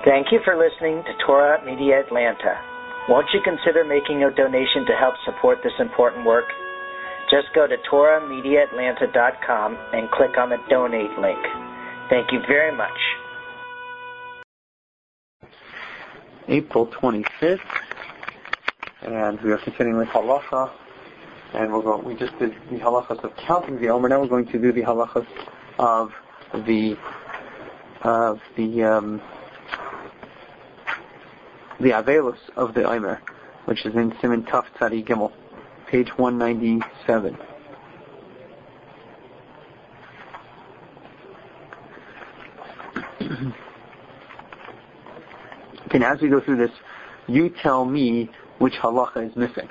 Thank you for listening to Torah Media Atlanta. Won't you consider making a donation to help support this important work? Just go to TorahMediaAtlanta.com and click on the donate link. Thank you very much. April 25th, and we are continuing with halacha, and we just did the halachas of counting the omer. Now we're going to do the halachas of the avelus of the omer, which is in Siman Taf Tzadi Gimel, page 197. Okay, as we go through this, you tell me which halacha is missing.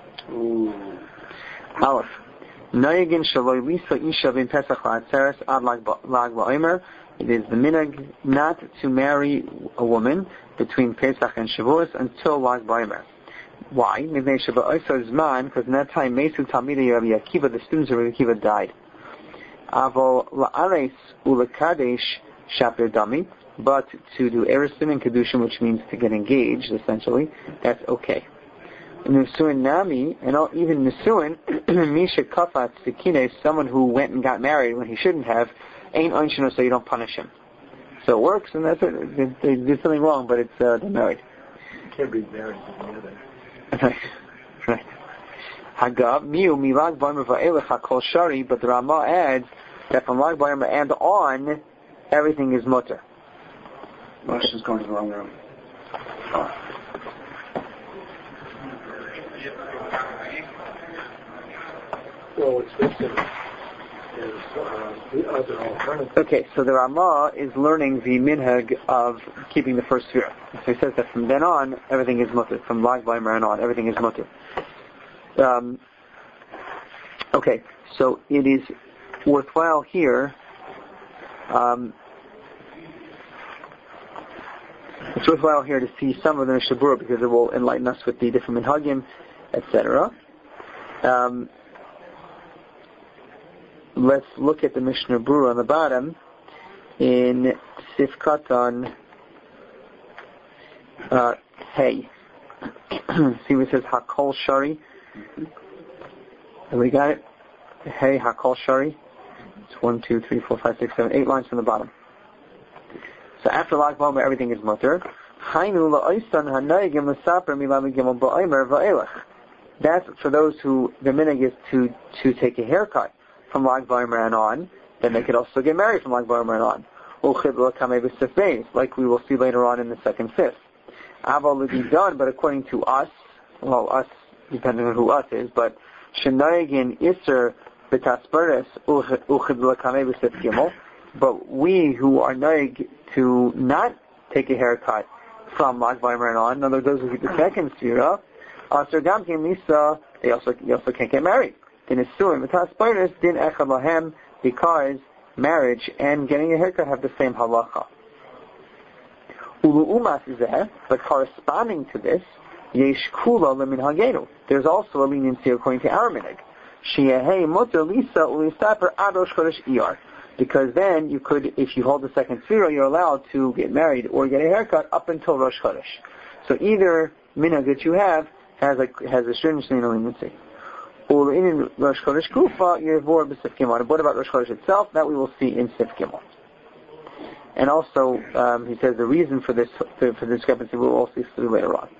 Aleph. Nayagin shaloi lisa isha bin pesach la'atzeres ad lag ba'omer. It is the minhag not to marry a woman between Pesach and Shavuos until lag ba'omer. Why? Because in that time, Mesu Talmidei Rabbi Akiva, the students of Rabbi Akiva, died. Avol la'ares u'lekadesh shaper dami. But to do erisin and kedushin, which means to get engaged, essentially, that's okay. Nisuin nami, and even nisuin, misha kafat sikine, someone who went and got married when he shouldn't have, ain't unshino, so you don't punish him. So it works, and that's it. They did something wrong, but it's they're married. You can't be married together. Right. Hagav miu milag b'omer va'elech hakol shari, but the Rama adds that from lag b'omer and on, everything is mutter. Rosh is going to the wrong room. Well, what's missing is the other alternative. Okay, so the Ramah is learning the minhag of keeping the first sphere. So he says that from then on, everything is mutter. From Lag B'omer and on, everything is mutter. Okay, so it is worthwhile here. It's worthwhile here to see some of the Mishnah Berurah because it will enlighten us with the different minhagim, etc. Let's look at the Mishnah Berurah on the bottom in Sif Katan Hey. See what it says Hakol Shari? Have we got it? Hey, Hakol Shari. It's 1, 2, 3, 4, 5, 6, 7, 8 lines from the bottom. So after Lag B'omer, everything is mutter. That's for those who the minhag is to take a haircut from Lag B'omer and on. Then they could also get married from Lag B'omer and on. Like we will see later on in the second fifth. Aval will be done, but according to us, us depending on who us is, but Shenayagin Isser B'Tasperes Uchid L'Kamei B'Sif Gimel. But we who are naig to not take a haircut from Lag B'omer and on, in other words, those who keep the second sfira, Asher Gamkin Lisa, they also can't get married. Din Isurim V'Tasperes Din Echad Lahem, because marriage and getting a haircut have the same halacha. Ulu Umas is there, but corresponding to this, Yesh Kula Lemin Hagenu. There's also a leniency according to our minhag. Sheyehei Mutter Lisa Ulisaper Adosh Chodesh Iyar. Because then you could, if you hold the second sfira, you're allowed to get married or get a haircut up until Rosh Chodesh. So either minhag that you have has a stringency and a leniency. Or in Rosh Chodesh Kufa, Yevor B'Sif Gimel. What about Rosh Chodesh itself? That we will see in Sif Gimel. And also, he says the reason for this for the discrepancy we will also see later on.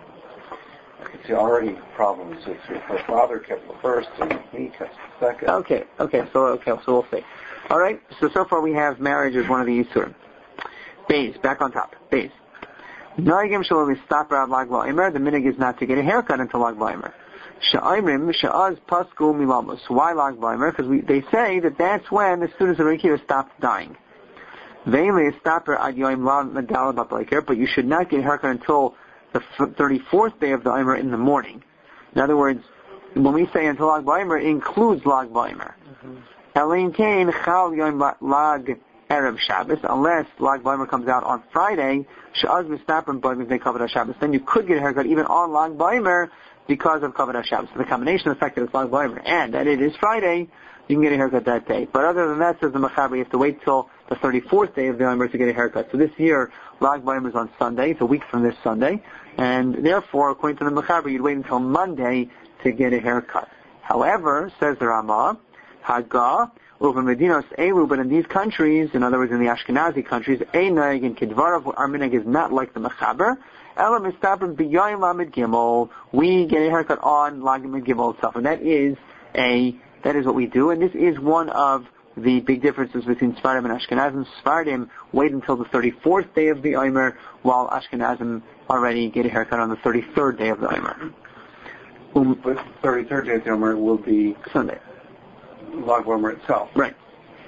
It's already problems if her father kept the first and he kept the second. Okay, so we'll see. All right. So far we have marriage as one of the Yisurim. Beis, back on top. Beis. Noigim shalom stop around Lag B'omer. The minhag is not to get a haircut until Lag B'omer. Sha'imrim sha'az pasku milamos. Why Lag B'omer? Because they say that that's when the students of Rabbi Akiva stopped dying. Ve'le stopper ad yoim la medal b'apliker. But you should not get a haircut until the 34th day of the Omer in the morning. In other words, when we say until Lag B'omer, it includes Lag B'omer. Elaine Kane Chal Yom Lag Erev Shabbos, unless Lag B'omer comes out on Friday, Sha'az Mistaprim B'omer they covered Shabbos. Then you could get a haircut even on Lag B'omer because of covered Shabbos. So the combination of the fact that it's Lag B'omer and that it is Friday, you can get a haircut that day. But other than that, says the Machaber, you have to wait till the 34th day of the Omer to get a haircut. So this year, Lag BaOmer is on Sunday. It's a week from this Sunday. And therefore, according to the Mechaber, you'd wait until Monday to get a haircut. However, says the Ramah, Haga, over Medinos Elu, but in these countries, in other words, in the Ashkenazi countries, Einag and Kidvarav, our minhag is not like the Mechaber. Elam Istaber B'Yayim Lamed Gimel. We get a haircut on Lamed Gimel itself, and that is what we do, and this is one of the big differences between Sfardim and Ashkenazim. Sfardim wait until the 34th day of the Omer, while Ashkenazim already get a haircut on the 33rd day of the Omer. But 33rd day of the Omer will be Sunday. Lag BaOmer itself. Right.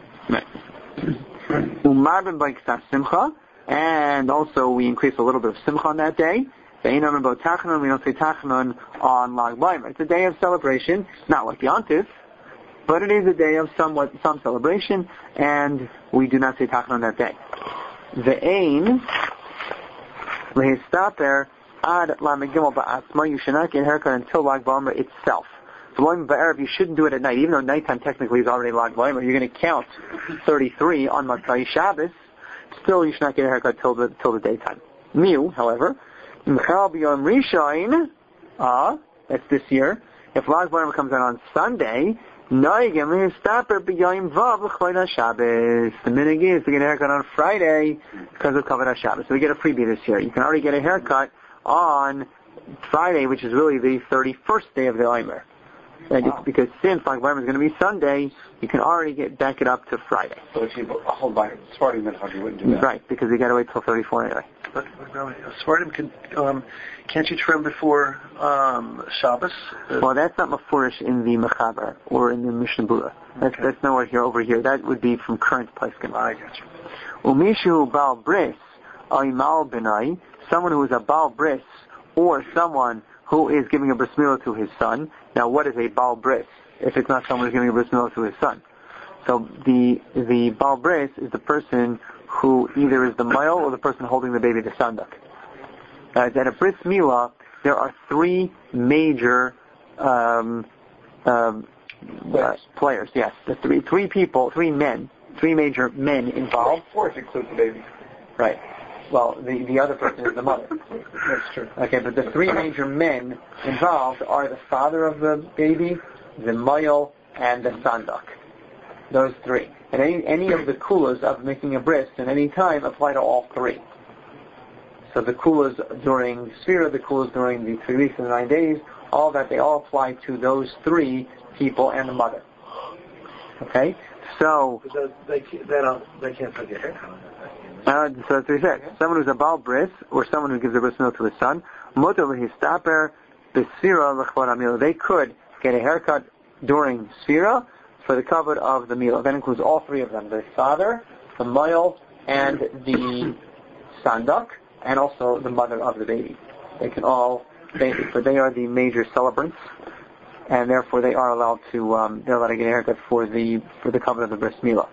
Umarbin by Ksas Simcha, and also we increase a little bit of Simcha on that day. We don't say Tachanun on Lag BaOmer. It's a day of celebration, not like Yontif, but it is a day of some celebration, and we do not say Tachanun that day. The Ein lehistaper ad Lamed Gimel ba'atzma. You should not get a haircut until Lag BaOmer itself. You shouldn't do it at night, even though nighttime technically is already Lag BaOmer. You're going to count 33 on Matzai Shabbos. Still, you should not get a haircut till the daytime. Miu, however, that's this year. If Lag BaOmer comes out on Sunday, the minhag is to get a haircut on Friday because of Kavod HaShabbos. So we get a freebie this year. You can already get a haircut on Friday, which is really the 31st day of the Omer. Because since Lag BaOmer is going to be Sunday, you can already back it up to Friday. So if you hold by Sfardim minhag, you wouldn't do that. Right, because you got to wait till 34 anyway. But Sfardim can't you trim before Shabbos? Well, that's not mafurish in the Mechaber or in the Mishnah Berurah. That's nowhere here. Over here, that would be from current Paiskim. I got you. Umishu Baal Bris, Aimal Benai, someone who is a Baal Bris, or someone who is giving a bris milah to his son. Now, what is a Baal Bris if it's not someone who's giving a bris milah to his son? So the Baal Bris is the person who either is the male or the person holding the baby, the sandak. At a bris milah, there are three major players. Yes, the three major men involved. Fourth includes the baby. Right. Well, the other person is the mother. That's true. Okay, but the three major men involved are the father of the baby, the male, and the sandak. Those three. And any of the kulas of making a bris at any time apply to all three. So the kulas during Sfira, the kulas during the 3 weeks and the 9 days, all that, they all apply to those three people and the mother. Okay? So... They can't take a haircut. So that's what he said. Someone who's a Baal Bris, or someone who gives a bris milah to his son, they could get a haircut during Sfira for the kavod of the milah. That includes all three of them: the father, the male, and the sandak, and also the mother of the baby. They can all, they are the major celebrants, and therefore they are allowed to get a haircut for the kavod of the bris milah.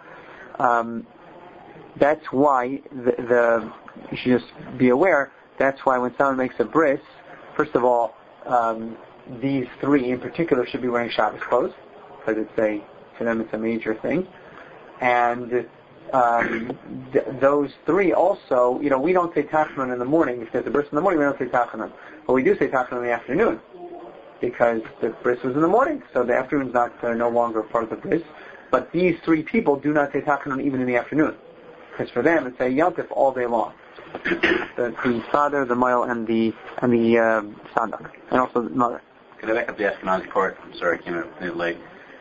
That's why you should just be aware. That's why when someone makes a bris, first of all, these three in particular should be wearing Shabbos clothes, because for them it's a major thing. And those three also, we don't say Tachanun in the morning. If there's a bris in the morning, we don't say Tachanun. But we do say Tachanun in the afternoon, because the bris was in the morning, so the afternoon's no longer part of the bris. But these three people do not say Tachanun even in the afternoon, because for them it's a yontif all day long. The father, the male, and the sandak, and also the mother. Can I back up the Ashkenazi part? I'm sorry, I came in a bit late.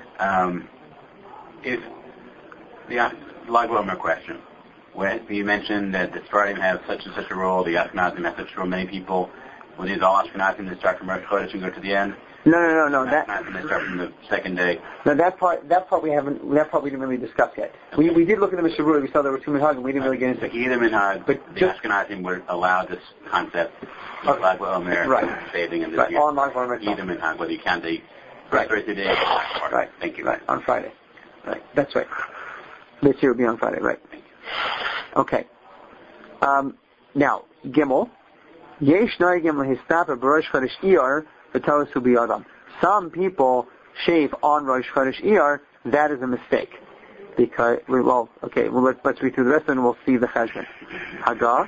If the Lag BaOmer question, when you mentioned that the Sfardim have such and such a role, the Ashkenazim have such a role, many people, when these all Ashkenazim, they start from Rosh Chodesh and go to the end. No. That they start from the second day. No, that part we didn't really discuss yet. We did look at the Mishnah Berurah. We saw there were two minhagim. We didn't really get into it. Either minhag, but the Ashkenazim were allowed this concept of Lag BaOmer, saving and this year. On Lag BaOmer. Either minhag, whether you count the Thursday day or the last part. Right. Thank you. Right. On Friday. Right. That's right. This year will be on Friday. Right. Thank you. Okay. Now, Gimel. Yesh noigim lehistaper b'Rosh Chodesh Iyar v'tosu b'yadam. Some people shave on Rosh Chodesh Iyar. That is a mistake. Because, let's read through the rest and we'll see the cheshbon. Hagar.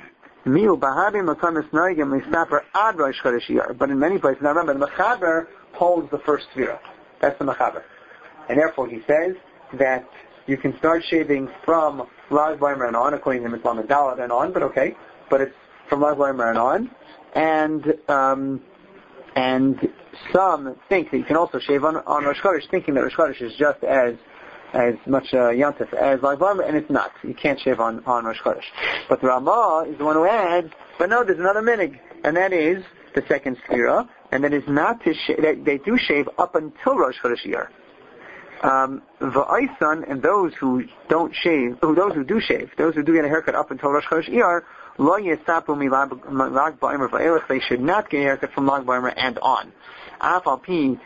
But in many places, now remember, the Mechaber holds the first Sfira. That's the Mechaber. And therefore he says that you can start shaving from Lag B'Omer and on, according to him it's Lamed Daled and on, but it's from Lag B'Omer and on. And some think that you can also shave on Rosh Chodesh, thinking that Rosh Chodesh is just as much Yantif as Lag B'Omer, and it's not. You can't shave on Rosh Chodesh. But the Ramah is the one who adds, but no, there's another minig, and that is the second Sfira, and that is not to they do shave up until Rosh Chodesh Iyar. V'aisan, and those who don't shave, those who do get a haircut up until Rosh Chodesh Iyar, lo yesapu mi Lag B'Omer va'elech, they should not get a haircut from Lag B'Omer and on. Even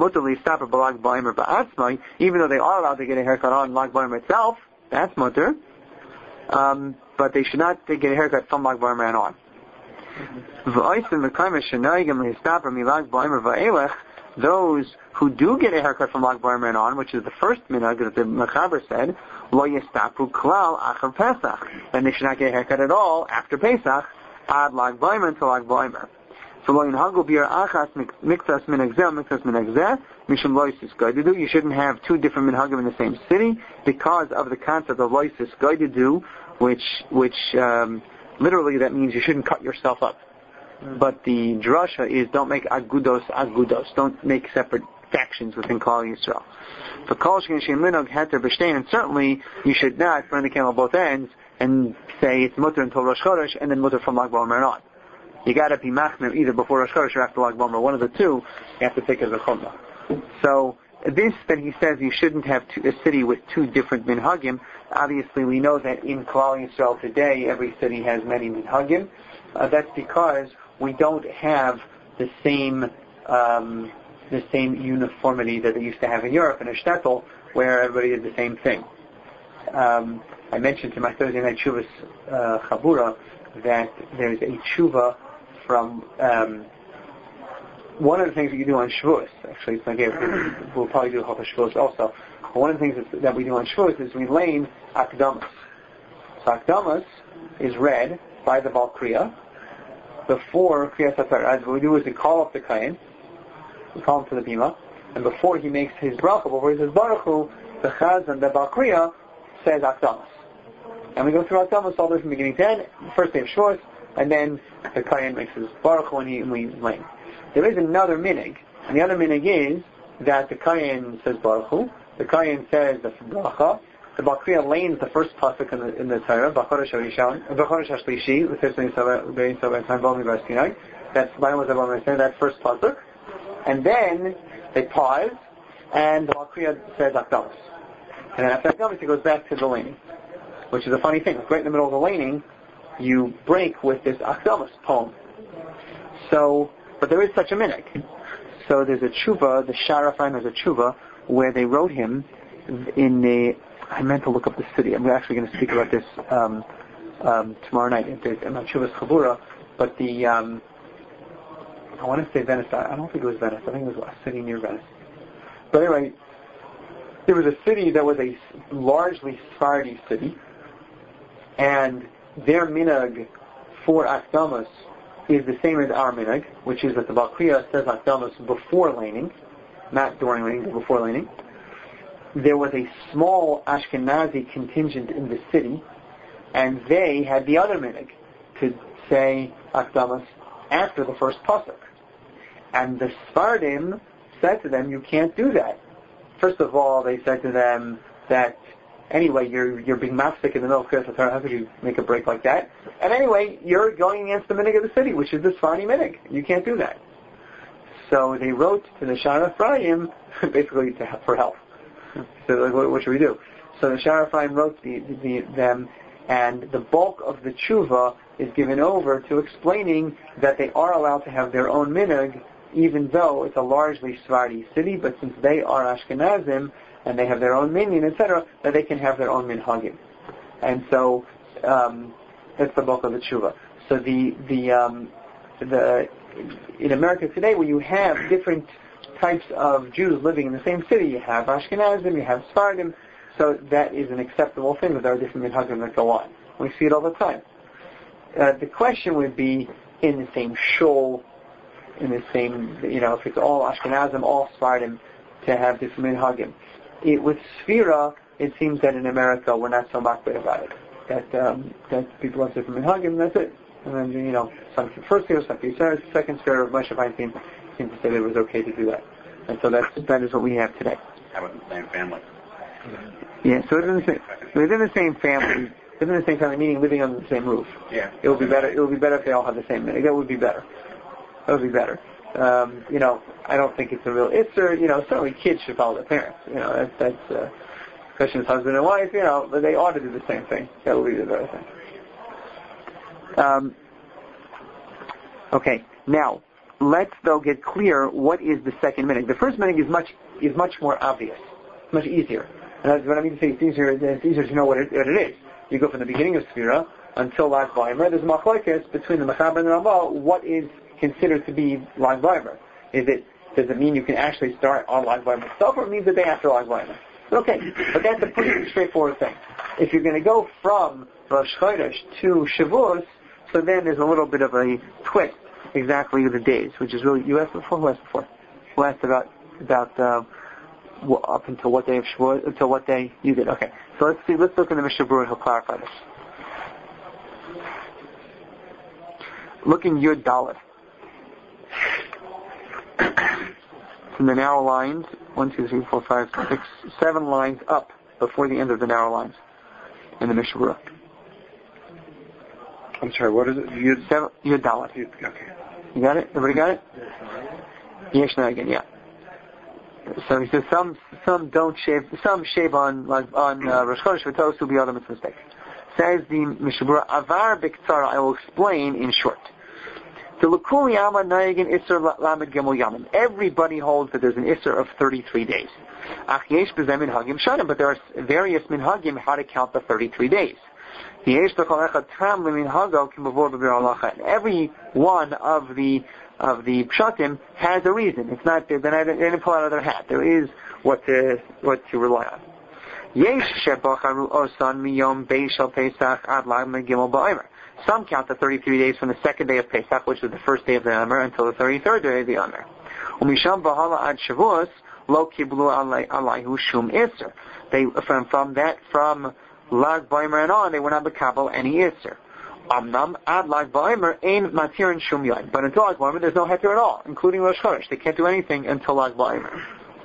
though they are allowed to get a haircut on Lag B'Omer itself, that's mutter, but they should not get a haircut from Lag B'Omer and on. Those who do get a haircut from Lag B'Omer and on, which is the first minhag that the Mechaber said, lo yestapu klal achar Pesach, then they should not get a haircut at all after Pesach, ad Lag B'Omer until Lag B'Omer. So lo yinhagu b'yer achas miktas minhag zeh, miktas minhag zeh, mishum lo yisis gaididu. You shouldn't have two different minhagim in the same city because of the concept of lo yisis gaididu, which literally that means you shouldn't cut yourself up. But the drasha is don't make agudos, don't make separate factions within Klal Yisrael. For kol sheken shein minhag heter b'shtein, and certainly you should not burn the candle at both ends and say it's mutter until Rosh Chodesh and then mutter from Lag B'Omer and on. You got to be machmir either before Rosh Chodesh or after Lag B'Omer. One of the two, you have to take as a chumrah. So this, that he says you shouldn't have a city with two different minhagim. Obviously, we know that in Klal Yisrael today, every city has many minhagim. That's because we don't have the same uniformity that they used to have in Europe in a shtetl, where everybody did the same thing. I mentioned to my Thursday night Shuvas Chabura that there's a tshuva from one of the things that you do on Shavuos. Actually, we'll probably do Chofar Shavuos also. But one of the things that we do on Shavuos is we lane Akdamas. So Akdamas is read by the Baal Kriya before Kriyas HaTorah. What we do is we call up the Kayin, we call him to the Bima, and before he makes his bracha, before he says Baruch Hu, the Chaz and the Baal Kriya says Akdamas. And we go through Akdamas all the way from beginning to end, the first day of Shavuos, and then the Kayin makes his Baruch Hu and we lane. There is another minig, and the other minig is that the Kayin says Baruch Hu, the Kayin says the bracha, the Baal Kriya lanes the first pasuk in the Torah, B'chodesh HaShlishi, that's first pasuk, and then they pause, and the Baal Kriya says Akdamas. And then after Akdamas, it goes back to the laning, which is a funny thing. Right in the middle of the laning, you break with this Akdamas poem. So, but there is such a minig. So there's a tshuva, the Sharafim has a tshuva, where they wrote him in the, I meant to look up the city. I'm actually going to speak about this tomorrow night in my Tshuva's Chabura, but the, I want to say Venice, I don't think it was Venice, I think it was a city near Venice. But anyway, there was a city that was a largely Sephardi city, and their minhag for Akdamas is the same as our minhag, which is that the Baal Kriya says Akdamas before laning, not during laning, but before laning. There was a small Ashkenazi contingent in the city, and they had the other minhag to say Akdamas after the first pasuk. And the Sephardim said to them, you can't do that. First of all, they said to them that anyway, you're being mafsik in the middle of Kriyas HaTorah. How could you make a break like that? And anyway, you're going against the minhag of the city, which is the Sephardi minhag. You can't do that. So they wrote to the Shara Ephraim basically for help. So like, what should we do? So the Shara Ephraim wrote them, and the bulk of the tshuva is given over to explaining that they are allowed to have their own minhag, even though it's a largely Sephardi city, but since they are Ashkenazim, and they have their own minyan, etc., that they can have their own minhagim. And so, that's the bulk of the tshuva. So in America today, where you have different types of Jews living in the same city, you have Ashkenazim, you have Sephardim, So that is an acceptable thing, that there are different minhagim that go on. We see it all the time. The question would be, in the same shul, in the same, if it's all Ashkenazim, all Sephardim, to have different minhagim. With Sfira, it seems that in America we're not so makbid about it. That people have different minhagim, that's it. And then, some for first Sfira, some for second Sfira, Moshe Feinstein seemed to say that it was okay to do that. And so that is what we have today. How about the same family? Yeah, so within the same family, meaning living under the same roof. Yeah. It would be better if they all had the same minhag. That would be better. I don't think it's a real isser. Certainly kids should follow their parents. That's question is husband and wife. But they ought to do the same thing. That would be the better thing. Okay. Now, let's though get clear what is the second minhag. The first minhag is much more obvious, much easier. And that's what I mean to say. It's easier to know what it is. You go from the beginning of Sfira until Lag Baimer. There's machlokes between the Mechaber and the Rambam. What is considered to be Lag Baimer? Does it mean you can actually start on Lag Baimer itself, or it means the day after Lag Baimer? Okay, but that's a pretty straightforward thing. If you're going to go from Rosh Chodesh to Shavuos, so then there's a little bit of a twist exactly the days, which is really, you asked before? Who asked before? Who asked about up until what day of Shavuot, until what day you did? Okay, so let's look in the Mishnah Berurah, he'll clarify this. Look in Yud Dalet. From the narrow lines, 1, 2, 3, 4, 5, 6, 7 lines up before the end of the narrow lines in the Mishnah Berurah. I'm sorry, what is it? Yud Dalet. Okay. You got it? Everybody got it? Yesh again, yeah. So he says some don't shave, some shave on Rosh Chodesh v'tos to be other mitzvahs. Says the Mishnah Berurah, Avar b'ktsara, I will explain in short. Everybody holds that there's an Isser of 33 days. But there are various minhagim how to count the 33 days. Every one of the pshatim has a reason. It's not they didn't pull out of their hat. There is what to rely on. Some count the 33 days from the second day of Pesach, which was the first day of the Omer, until the 33rd day of the Omer. From Lag Baimer and on, they were not B'kabel any Isser. Ad Lag Baimer ein matir shum yain. But until Lag Baimer, there's no heter at all, including Rosh Chodesh. They can't do anything until Lag Baimer.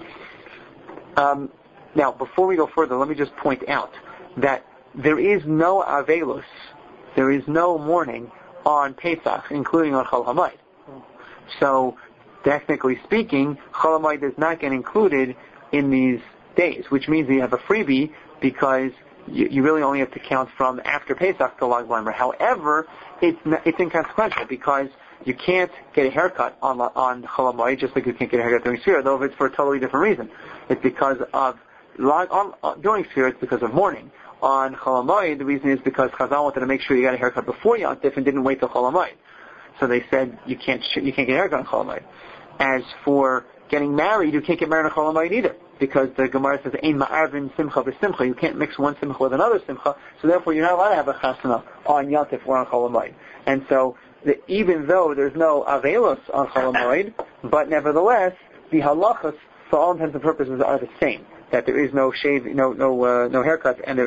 Now, before we go further, let me just point out that there is no Avelus, there is no mourning on Pesach, including on Chol HaMoed. So, technically speaking, Chol HaMoed does not get included in these days, which means that you have a freebie because you really only have to count from after Pesach to Lag Baimer. However, it's inconsequential because you can't get a haircut on Chol HaMoed just like you can't get a haircut during Sfira, though if it's for a totally different reason. It's because of during Sfira, it's because of mourning. On Chol HaMoed, the reason is because Chazal wanted to make sure you got a haircut before Yom Tif and didn't wait till Chol HaMoed. So they said you can't get a haircut on Chol HaMoed. As for getting married, you can't get married on Chol HaMoed either, because the Gemara says Ein ma'arvin simcha v'simcha. You can't mix one simcha with another simcha, so therefore you're not allowed to have a chasana on Yom Tif or on Chol HaMoed. And so even though there's no avelos on Chol HaMoed, but nevertheless the halachas for all intents and purposes are the same. That there is no shave, no haircuts, and there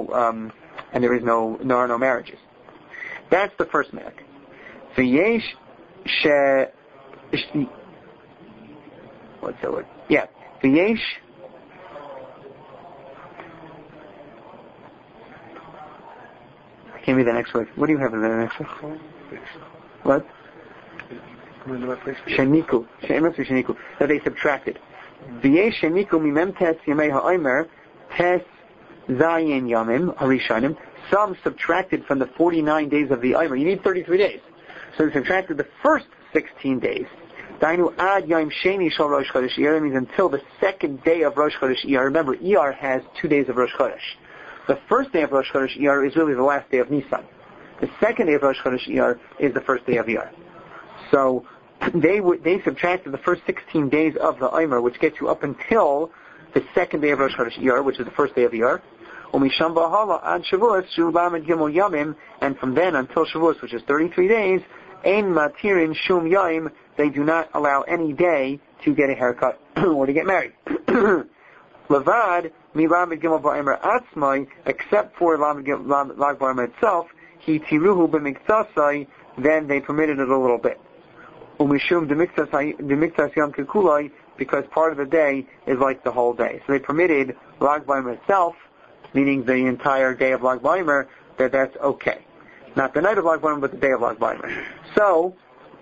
are no marriages. That's the first minhag. V'yesh what's that word? Yeah. V'yesh I can't read the next word. What do you have in the next word? What? Sheniku. That they subtracted. V'yesh sheniku mimem tes yamei ha'omer tes zayin yamim harishanim. Some subtracted from the 49 days of the Omer. You need 33 days. So they subtracted the first 16 days. Dainu ad yom sheni shal Rosh Chodesh Iyar means until the second day of Rosh Chodesh Iyar. Remember, Iyar has 2 days of Rosh Chodesh. The first day of Rosh Chodesh Iyar is really the last day of Nisan. The second day of Rosh Chodesh Iyar is the first day of Iyar. So they subtracted the first 16 days of the Omer, which gets you up until the second day of Rosh Chodesh Iyar, which is the first day of Iyar. Umisham Bahala Ad Shavuos Shu Lamed Gimel Yamim, and from then until Shavuos, which is 33 days, Ein Matirin Shum Yaim, they do not allow any day to get a haircut or to get married. Levad Mi Lamed Gimel Ba'emer Atzmai, except for Lag Ba'emer itself, He Tiruhu B'Miktasai, then they permitted it a little bit. Umishum D'Miktas Yom Kekulai, because part of the day is like the whole day. So they permitted Lag Ba'emer itself, meaning the entire day of Lag Ba'emer, that's okay. Not the night of Lag Ba'emer, but the day of Lag Ba'emer. So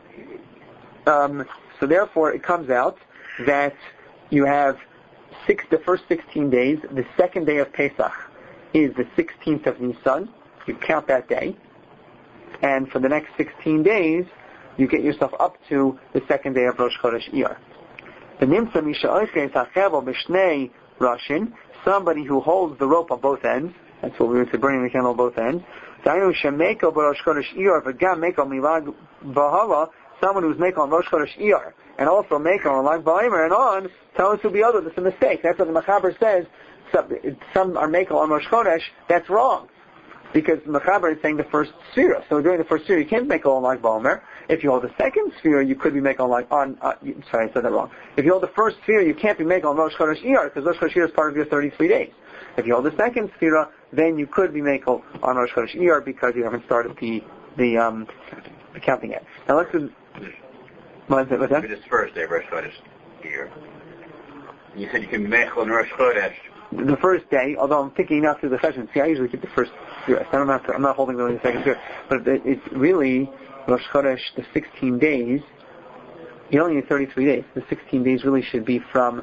therefore it comes out that you have the first 16 days, the second day of Pesach is the 16th of Nisan, you count that day, and for the next 16 days, you get yourself up to the second day of Rosh Chodesh Iyar. The Nimtza Misha Oiskein Tachevo Mishnei Rashin, somebody who holds the rope on both ends, that's what we would say, burning the candle on both ends. Dainu Shemeko Rosh Chodesh Iyar V'gam Meko Milag Bahala, someone who's Meko on Rosh Chodesh Iyar, and also Meko on Lag Ba'emer and on, tell us to be other. That's a mistake. That's what the Mechaber says. Some are Meko on Rosh Chodesh. That's wrong. Because the Mechaber is saying the first Sphira. So during the first Sphira, you can't Meko on Lag Ba'emer. If you hold the second Sphira, you could be Meko on sorry, I said that wrong. If you hold the first Sphira, you can't be Meko on Rosh Chodesh Iyar, because Rosh Chodesh Iyar is part of your 33 days. If you hold the second Sphira, then you could be Meko on Rosh Chodesh Iyar, because you haven't started the counting yet. Now let's do... What's that? For this first day of Rosh Chodesh here. You said you can make on Rosh Chodesh. The first day, although I'm thinking not through the session. See, I usually keep the first year. I'm not holding really the second year. But it's really Rosh Chodesh, the 16 days. You only need 33 days. The 16 days really should be from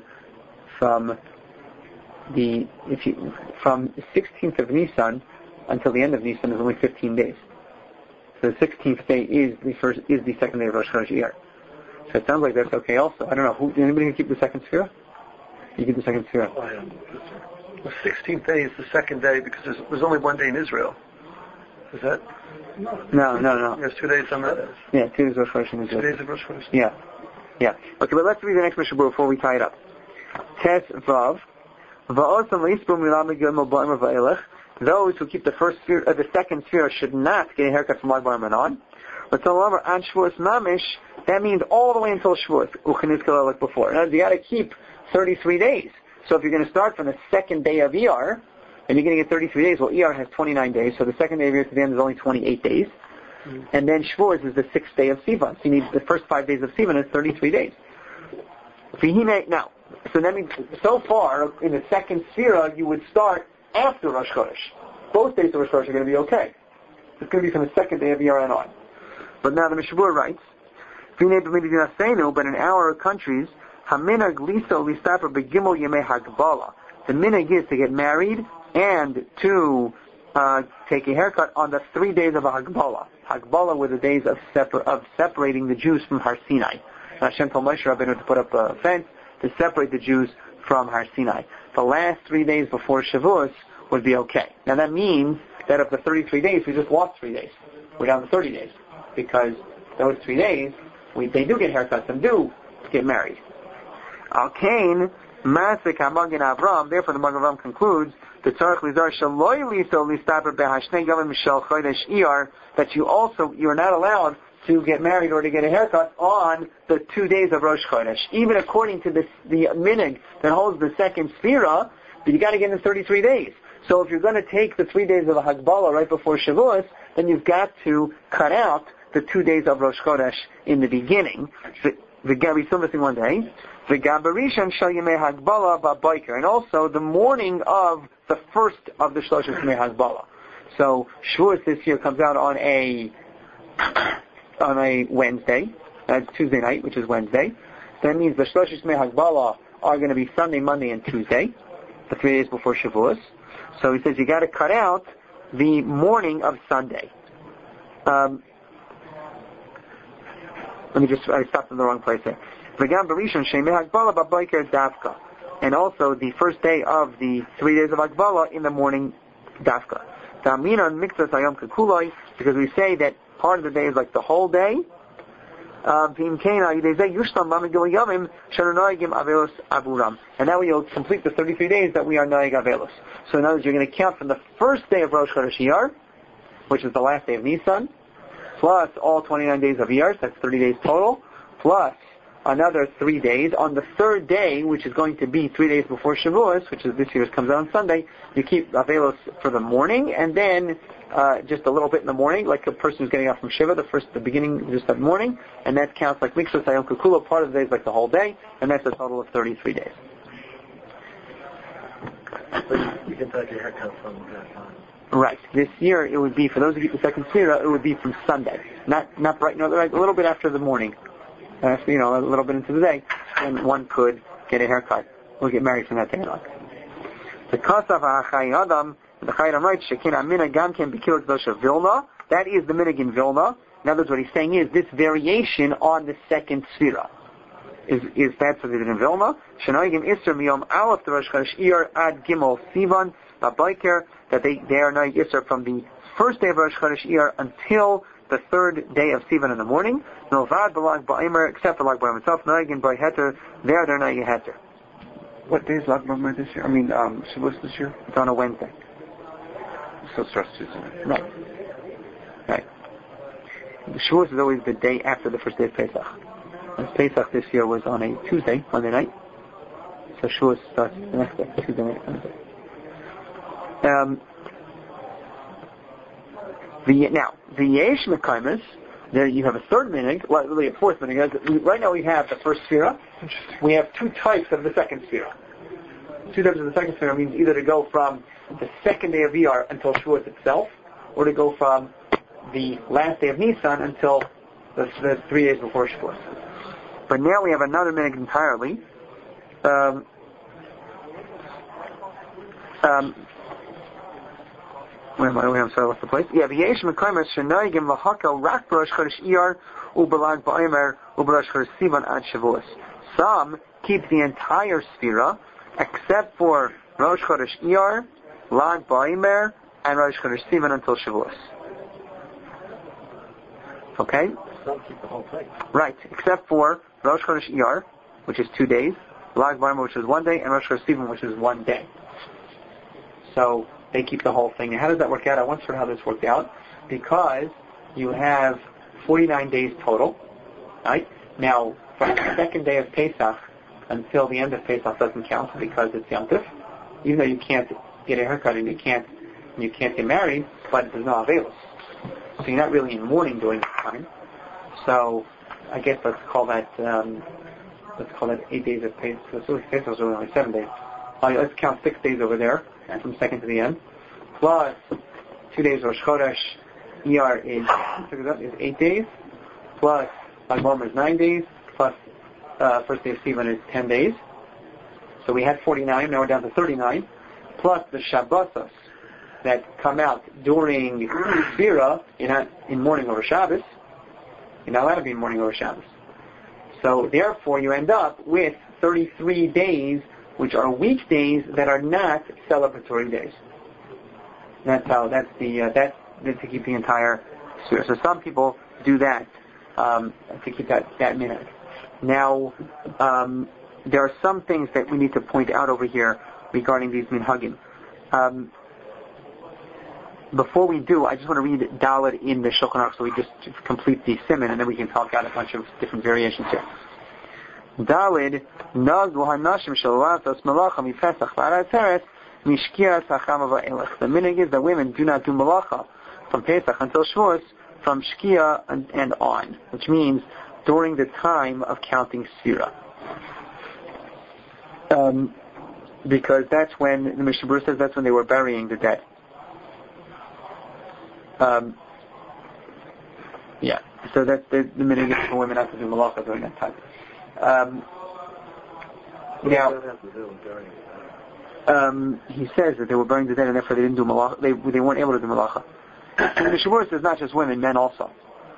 the 16th of Nisan until the end of Nisan is only 15 days. So the 16th day is the second day of Rosh Chodesh Iyar. So it sounds like that's okay also. I don't know. Anybody can keep the second Sphira? You keep the second Sphira. The 16th day is the second day because there's only one day in Israel. Is that? No. There's 2 days on that. Yeah, 2 days of Rosh Chodesh in Israel. 2 days of Rosh Chodesh. Yeah. Okay, but let's read the next Mishnah before we tie it up. Tes Vav. Those who keep the first Sphira, the second Sphira should not get a haircut from Lag Ba'emer on. But however, on Shavuos Mamish, that means all the way until Shavuos, Uchenizkala like before. Now, you got to keep 33 days. So if you're going to start from the second day of Iyar, and you're going to get 33 days, well, Iyar has 29 days, so the second day of Iyar to the end is only 28 days. And then Shavuos is the 6th day of Sivan. So you need the first 5 days of Sivan is 33 days. Now, so that means, so far, in the second Sphira, you would start after Rosh Chodesh. Both days of Rosh Chodesh are going to be okay. It's going to be from the second day of Iyar and on. But now the Mishabur writes, but in our countries, the minhag is to get married and to take a haircut on the 3 days of a Hagbala. Hagbala were the days of separating the Jews from Har Sinai. Hashem told Moshe Rabbeinu to put up a fence to separate the Jews from Har Sinai. The last 3 days before Shavuos would be okay. Now that means that of the 33 days, we just lost 3 days. We're down to 30 days. Because those 3 days, they do get haircuts and do get married. Al-Kain, Masik HaMagen Avram, therefore the Magen Avram concludes, that you're not allowed to get married or to get a haircut on the 2 days of Rosh Chodesh. Even according to the minhag that holds the second Sphira, you got to get in 33 days. So if you're going to take the 3 days of a Hagbala right before Shavuos, then you've got to cut out the 2 days of Rosh Chodesh in the beginning. We're still missing 1 day. And also the morning of the first of the Shlosh Yemei Hagbala. So Shavuos this year comes out on a Wednesday. That's Tuesday night, which is Wednesday. So that means the Shlosh Yemei Hagbala are going to be Sunday, Monday, and Tuesday, the 3 days before Shavuos. So he says you got to cut out the morning of Sunday. I stopped in the wrong place there. And also the first day of the 3 days of Hagbala in the morning, Dafka. Because we say that part of the day is like the whole day. And now we'll complete the 33 days that we are Noeg Avelos. So in other words, you're going to count from the first day of Rosh Chodesh Iyar, which is the last day of Nisan, plus all 29 days of Iyar, so that's 30 days total, plus another 3 days. On the third day, which is going to be 3 days before Shavuos, which is this year's comes out on Sunday, you keep Avelos for the morning, and then just a little bit in the morning, like a person who's getting out from Shiva, the beginning, just that morning, and that counts like Miksos Hayom Kukula, part of the day is like the whole day, and that's a total of 33 days. You can take your haircut from that time. Right. This year, it would be, for those who keep the second Sefira, it would be from Sunday. Not right, no, right, a little bit after the morning. A little bit into the day, and one could get a haircut or get married from that day on. The Kasav HaChai Adam, the Chai Adam writes, Shekin Amina Gamken B'Kil Kedosh of Vilna. That is the minig in Vilna. In other words, what he's saying is this variation on the second Sefira. Is that's what they did in Vilna. Shenoigim Isser Miyom Aleph the Rosh Chodesh Iyar Ad Gimel Sivan Babayker, that they are Noig Isser from the first day of Rosh Chodesh Iyar until the third day of Sivan in the morning. Novad B'Lag Ba'Imer, except for Lag Ba'Imer itself, Noigim B'Ai Heter, they're Noig Heter. What day is Lag Ba'Imer this year? Shavuos this year? It's on a Wednesday. So it starts Tuesday. Right. Shavuos is always the day after the first day of Pesach. And Pesach this year was on a Tuesday, Monday night. So Shavuos starts the next day, Tuesday night, Wednesday. The Yesh Mekaimus, there you have a third minig, well, really a fourth minig. Right now we have the first Sefira. We have two types of the second Sefira. Two types of the second Sefira means either to go from the second day of Iyar until Shavuos itself, or to go from the last day of Nisan until the 3 days before Shavuos. But now we have another minig entirely. Where am I? I'm sorry, what's the place? Yeah, the Yesh Mekaimer Shenoigim V'Hakel Rak B'Rosh Chodesh Iyar U'Belag Ba'Omer U'Berosh Chodesh Sivan Ad Shavuos. Some keep the entire Sefira except for Rosh Chodesh Iyar, Lag Ba'Omer, and Rosh Chodesh Sivan until Shavuos. Okay? Some keep the whole thing. Right, except for Rosh Chodesh Iyar, which is 2 days, Lag Ba'Omer, which is 1 day, and Rosh Chodesh Sivan, which is 1 day. So they keep the whole thing. And how does that work out? I once heard how this worked out. Because you have 49 days total, right? Now, from the second day of Pesach until the end of Pesach doesn't count because it's Yom Tov. Even though you can't get a haircut and you can't get married, but there's no Avelos. So you're not really in mourning during this time. So I guess let's call that 8 days of Pesach. So Pesach is really only 7 days. Let's count 6 days over there, from second to the end. Plus 2 days Rosh Chodesh Iyar is 8 days. Plus Lag Ba'Omer is 9 days. Plus first day of Sivan is 10 days. So we had 49. Now we're down to 39. Plus the Shabbosos that come out during Sefira. You're not in mourning over Shabbos. You're not allowed to be in mourning over Shabbos. So therefore, you end up with 33 days, which are weekdays that are not celebratory days. That's to keep the entire Sefira. So some people do that to keep that minute. Now, there are some things that we need to point out over here regarding these minhagim. Before we do, I just want to read Dalet in the Shulchan Aruch so we just complete the siman, and then we can talk out a bunch of different variations here. Dalet, Naz Hanashim Shalatos Malacha Mifesach V'Arat Teres Mishkias Hachama Va'elech. The minig is that women do not do malacha from Pesach until Shavuos, from Shkia and on, which means during the time of counting Sefira. Because that's when, the Mishnah Berurah says, that's when they were burying the dead. So that's the minig is for women not to do malacha during that time. He says that they were burying the dead and therefore they didn't do malacha. They weren't able to do malacha. And the Shavuos says not just women, men also.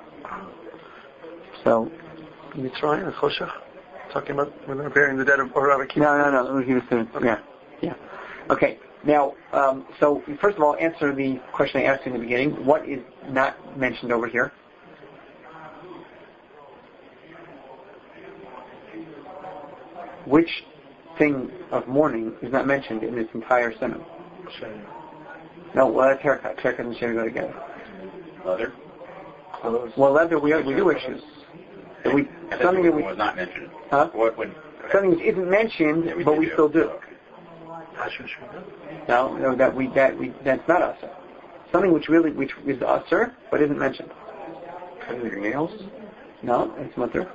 So, Mitzrayim and Choshech, talking about when they're burying the dead of Rabbi Akiva. No. He was saying, okay. Yeah. Okay. Now, so first of all, answer the question I asked you in the beginning. What is not mentioned over here? which thing of mourning is not mentioned in this entire sermon? No, well, that's haircut. Haircut and shaving go together. Leather? Clothes. Well, leather, we do issues. Something that was not mentioned. Huh? Something which isn't mentioned, Yeah, but we still do. No, that's not usher. Something which is usher, but isn't mentioned. Cutting your nails? No, it's mutter.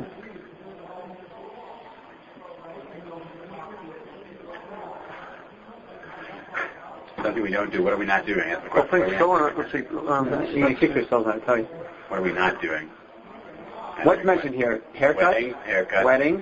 Something we don't do. What are we not doing? That's the Well, question. please go on. Let's see. You can kick yourselves out, I tell you. What are we not doing? What's mentioned here? Haircut? Haircut. Weddings?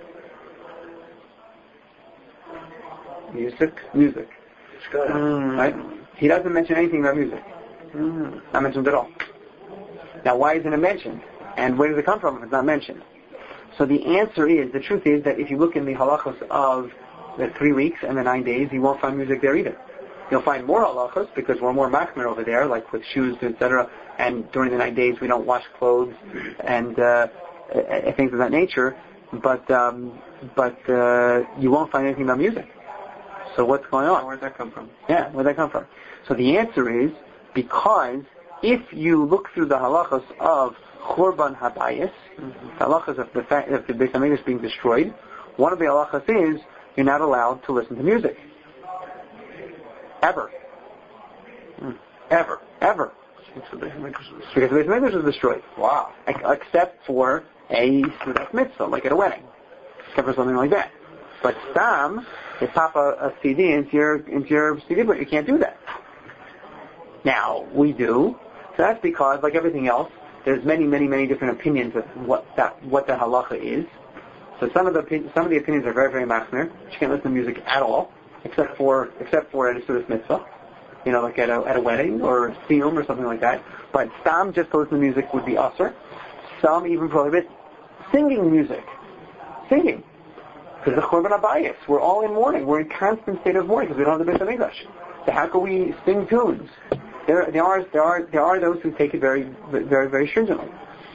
Music. Right? He doesn't mention anything about music. Not mentioned at all. Now, why isn't it mentioned? And where does it come from if it's not mentioned? So the answer is, the truth is that if you look in the halachos of the 3 weeks and the 9 days, you won't find music there either. You'll find more halachos because we're more machmir over there, like with shoes, etc. And during the 9 days, we don't wash clothes and things of that nature. But you won't find anything about music. So what's going on? Where'd that come from? Yeah, where'd that come from? So the answer is because if you look through the halachos of Churban Habayis, the halachos of the fact that the Beis Hamikdash is being destroyed, one of the halachos is you're not allowed to listen to music. Ever. Ever. Because the Beis Hamikdash was destroyed. Wow. Except for a Seudat Mitzvah, like at a wedding. Except for something like that. But Stam, you pop a CD into your CD, but you can't do that. Now, we do. So that's because, like everything else, there's many different opinions of what the halacha is. So some of the opinions are very, very machmir. You can't listen to music at all, except for at a Seudat Mitzvah. Like at a wedding or a siyum or something like that. But Stam, just to listen to music, would be usher. Some even prohibit singing music. Singing. Because the Churban Habayis, we're all in mourning. We're in constant state of mourning because we don't have the Beis Hamikdash. So how can we sing tunes? There are those who take it very, very, very stringently.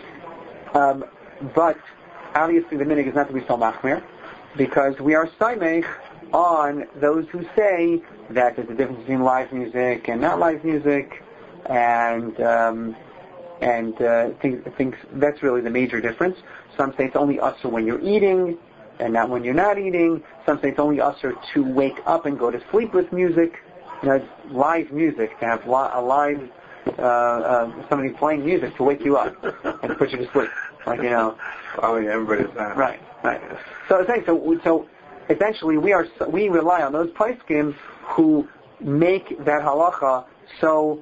But obviously the minhag is not to be so machmir because we are saimech on those who say that there's a difference between live music and not live music, and think that's really the major difference. Some say it's only usher when you're eating and not when you're not eating. Some say it's only usher to wake up and go to sleep with music. Live music, to have somebody playing music to wake you up and to put you to sleep. Everybody's that. Right. So essentially we rely on those poskim who make that halacha so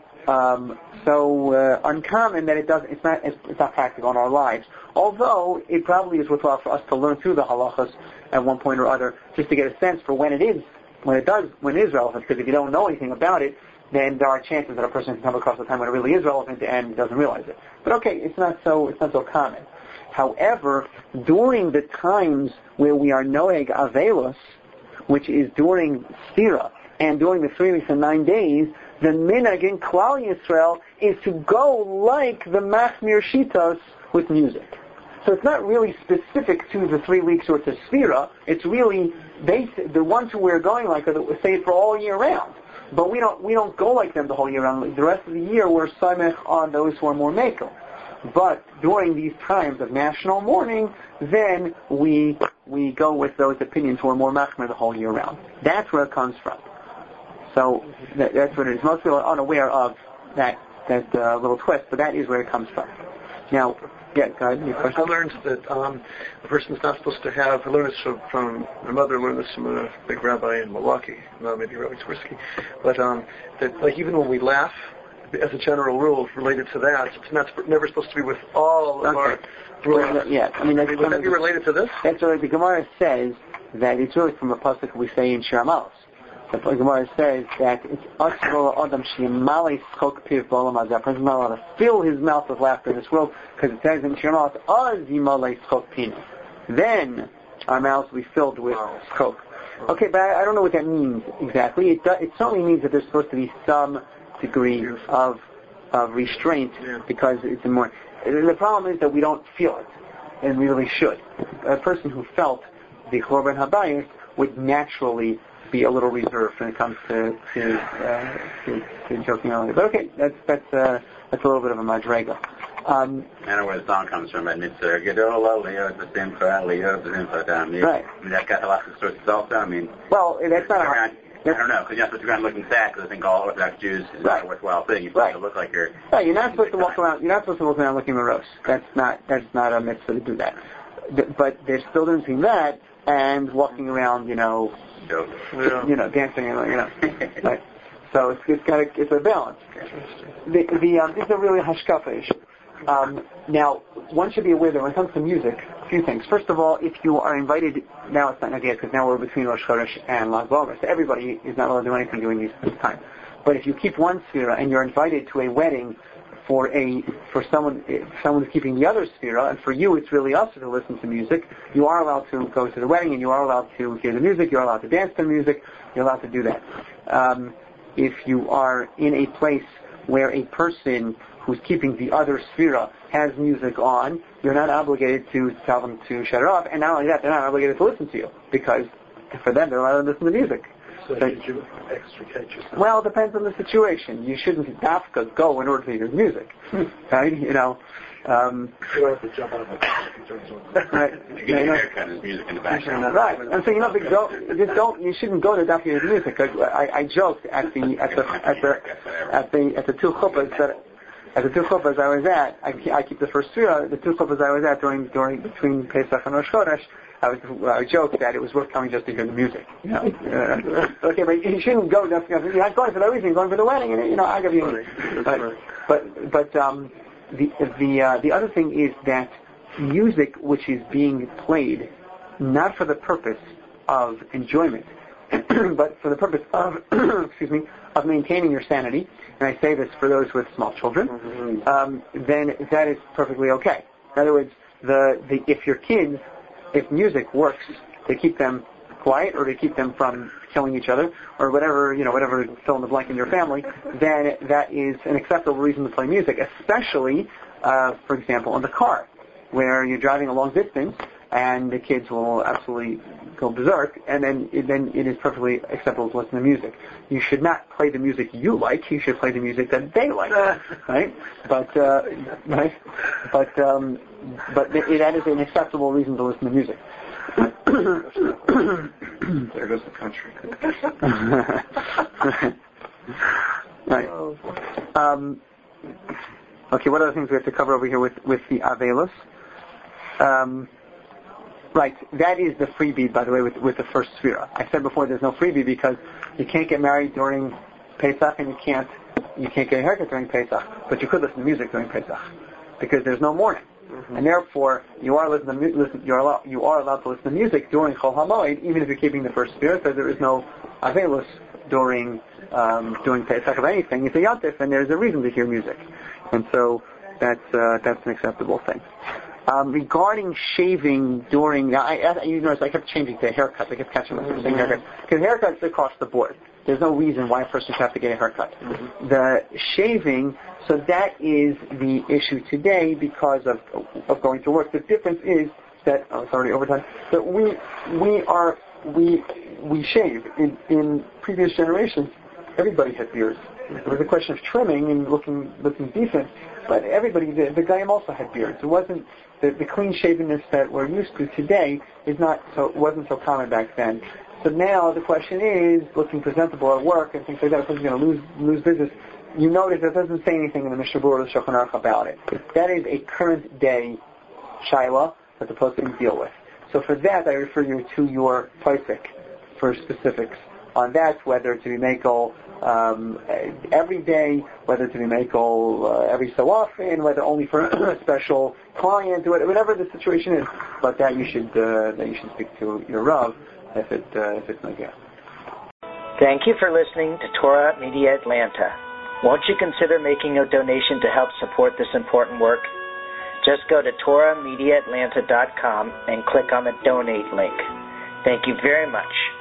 uncommon that it's not practical in our lives. Although it probably is worthwhile for us to learn through the halachas at one point or other, just to get a sense for when it is relevant. Because if you don't know anything about it, then there are chances that a person can come across a time when it really is relevant and doesn't realize it. But okay, it's not so common. However, during the times where we are noeg avelos, which is during Sira and during the 3 weeks and 9 days, the minhag in Klal Yisrael is to go like the machmir shitas with music. So it's not really specific to the 3 weeks or to Sira. It's really the ones who we're going like say it for all year round. But we don't go like them the whole year round. The rest of the year we're samech on those who are more mekel. But during these times of national mourning, then we go with those opinions who are more machmir the whole year round. That's where it comes from. So that's what it is. Most people are unaware of that little twist, but that is where it comes from. Now, yeah, go ahead. Your question? I learned that a person's not supposed to have. I learned this from my mother. I learned this from a big rabbi in Milwaukee, maybe Rabbi Tversky. But that even when we laugh, as a general rule related to that, it's never supposed to be with all of our rules. Yeah, would that be related to this? That's what the Gemara says, that it's really from a pasuk we say in Shir Amalos. The Gemara says that it's asur adam she'yimalei schok piv b'olam hazeh. A person is not allowed to fill his mouth with laughter in this world, because it says in Shir Amalos, az yimalei schok pinu. Then our mouths will be filled with schok. Okay, but I don't know what that means exactly. It certainly means that there's supposed to be some degree of restraint, because it's more. The problem is that we don't feel it, and we really should. A person who felt the Chorban Habayis would naturally be a little reserved when it comes to joking around. But okay, that's a little bit of a madrega. I don't know where the song comes from, but it's Gedola, Leo, the Simcha, Leo, the Simcha. Right. I mean, that's got a lot of sorts of salsa. I mean, well, that's not. I don't know, because you're not supposed to go around looking sad, because I think all Orthodox Jews is not a worthwhile thing. You're supposed to look like you're... Right, you're not supposed to walk around. You're not supposed to walk around looking morose. That's not a mitzvah to do that. But there's still difference between that and walking around, dancing, Right. So it's a balance. It's a really hashkafa issue. Now, one should be aware that when it comes to music, a few things. First of all, if you are invited, now it's not an idea because now we're between Rosh Chodesh and Lag BaOmer, so everybody is not allowed to do anything during this time. But if you keep one sphira and you're invited to a wedding for someone who's keeping the other sphira, and for you it's really us to listen to music, you are allowed to go to the wedding and you are allowed to hear the music, you're allowed to dance to music, you're allowed to do that. If you are in a place where a person who's keeping the other sphira has music on, you're not obligated to tell them to shut it off, and not only that, they're not obligated to listen to you, because for them, they're allowed to listen to music. So you extricate yourself? Well, it depends on the situation. You shouldn't go in order to hear music, right? You don't have to jump on the right. You get your haircut, there's music in the background. Right. And so you shouldn't go to that to hear music. I joked at the two chuppahs at the two chuppahs I was at, I keep the first sphira. The two chuppahs I was at between Pesach and Rosh Chodesh, I joked that it was worth coming just to hear the music. Okay, but you shouldn't go. You're not going for that reason. You're going for the wedding, and I give you. But the other thing is that music which is being played not for the purpose of enjoyment, but for the purpose of of maintaining your sanity, and I say this for those with small children, then that is perfectly okay. In other words, if music works to keep them quiet or to keep them from killing each other or whatever fill in the blank in your family, then that is an acceptable reason to play music, especially, for example, in the car, where you're driving a long distance and the kids will absolutely go berserk, and then it is perfectly acceptable to listen to music. You should not play the music you like. You should play the music that they like, right? But that is an acceptable reason to listen to music. There goes the country. Right. Okay. What other things we have to cover over here with the Avelos? Right, that is the freebie, by the way, with the first sphira. I said before there's no freebie because you can't get married during Pesach and you can't get a haircut during Pesach, but you could listen to music during Pesach because there's no mourning, and therefore you are allowed to listen to music during Chol HaMoed, even if you're keeping the first sphira, because there is no Avelos during Pesach of anything. It's a Yantif, and there's a reason to hear music, and so that's an acceptable thing. Regarding shaving during, you notice I kept changing to haircuts. I kept catching myself saying haircuts. Because haircuts across the board. There's no reason why a person should have to get a haircut. The shaving, so that is the issue today because of going to work. The difference is that, it's already overtime, that we shave. In previous generations, everybody had beards. It was a question of trimming and looking decent, but everybody did. The Goyim also had beards. It wasn't the clean shavenness that we're used to today wasn't so common back then. So now the question is looking presentable at work and things like that. If someone's going to lose business, you notice it doesn't say anything in the Mishnah Berurah or the Shulchan Aruch about it. That is a current day shaila that the poskim deal with. So for that, I refer you to your posik for specifics on that, whether to be makel every day, whether to be makel every so often, whether only for a special client, whatever the situation is. But that you should speak to your Rav if it's not good. Thank you for listening to Torah Media Atlanta. Won't you consider making a donation to help support this important work? Just go to TorahMediaAtlanta.com and click on the donate link. Thank you very much.